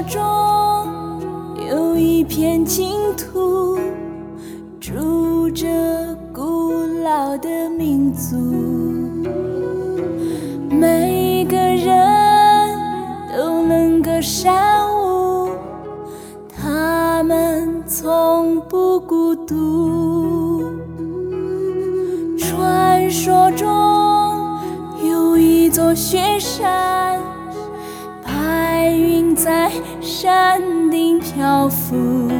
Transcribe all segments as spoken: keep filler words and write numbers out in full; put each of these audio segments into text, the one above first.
中有一片净土，住着古老的民族，每个人都能歌善舞，他们从不孤独。传说中有一座雪山，白云在山顶漂浮，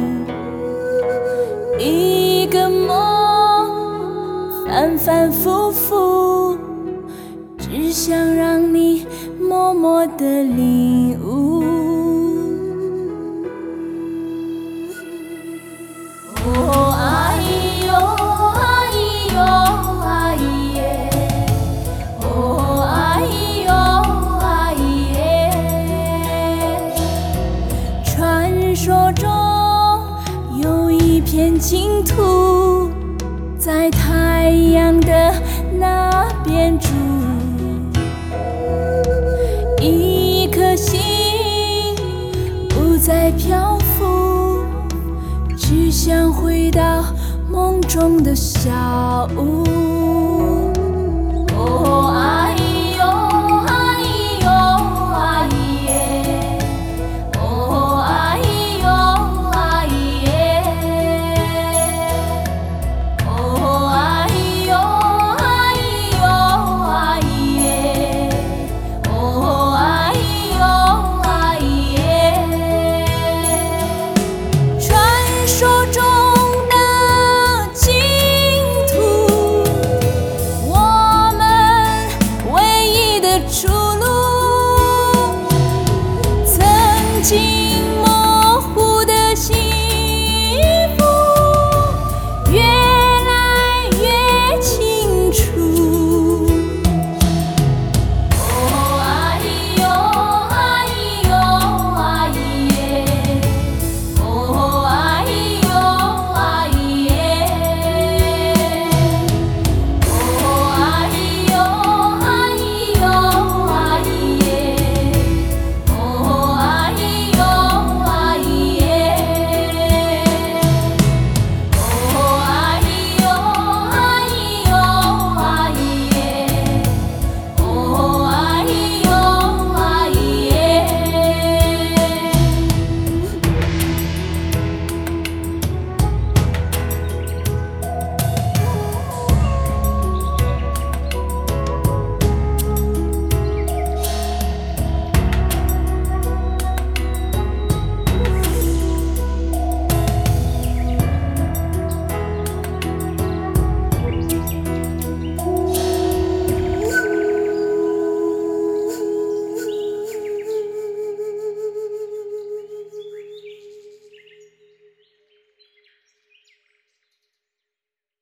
一个梦反反复复，只想让你默默地领悟。哦，哎呦，哎呦，哎耶，哦，哎呦，哎耶。传说中有一片净土，在太阳的那边住，一颗心不再漂浮，只想回到梦中的小屋。